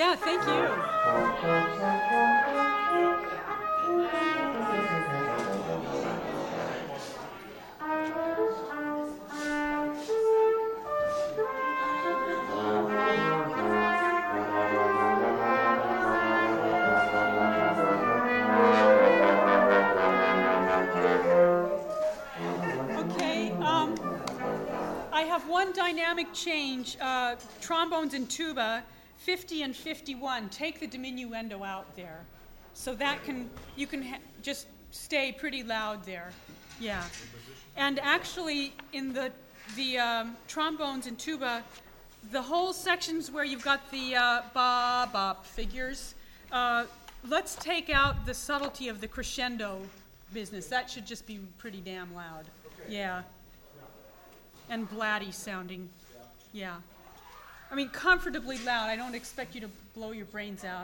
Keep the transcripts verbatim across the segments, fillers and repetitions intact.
Yeah, thank you. Okay, um, I have one dynamic change. Uh, trombones and tuba, fifty and fifty-one. Take the diminuendo out there, so that can you can ha- just stay pretty loud there. Yeah, and actually in the the um, trombones and tuba, the whole sections where you've got the uh, ba bop figures. Uh, let's take out the subtlety of the crescendo business. That should just be pretty damn loud. Yeah. And blatty sounding. Yeah. I mean, comfortably loud. I don't expect you to blow your brains out.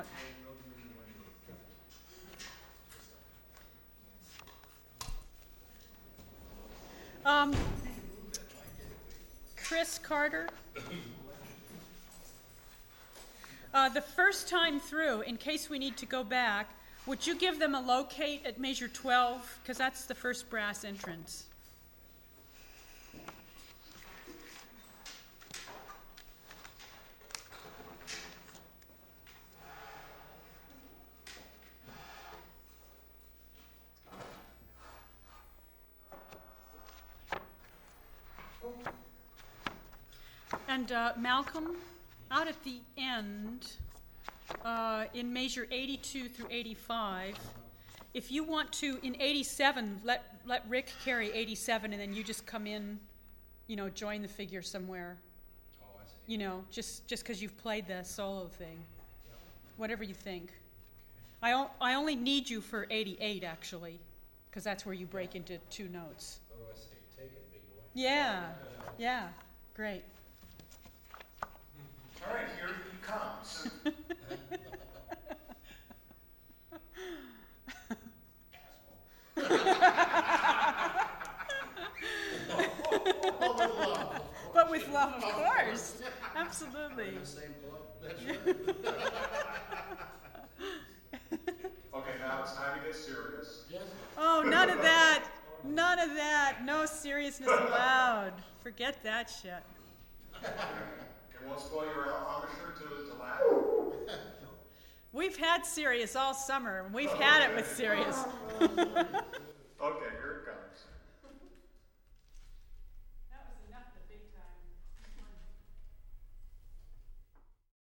Um, Chris Carter. Uh, the first time through, in case we need to go back, would you give them a locate at measure twelve? Because that's the first brass entrance. And uh, Malcolm, out at the end, uh, in measure eighty-two through eighty-five, if you want to, in eighty-seven, let let Rick carry eighty-seven, and then you just come in, you know, join the figure somewhere. Oh, I see. You know, just just because you've played the solo thing. Whatever you think. I, o- I only need you for eighty-eight, actually, because that's where you break into two notes. Oh, I see. Take it, big boy. Yeah, yeah, great. All right, here he comes. But with love, of course. Absolutely. Okay, now it's time to get serious. Oh, none of that. None of that. No seriousness allowed. Forget that shit. Okay, won't spoil your embouchure to, to laugh. We've had serious all summer. We've had it with serious. Okay, here it comes.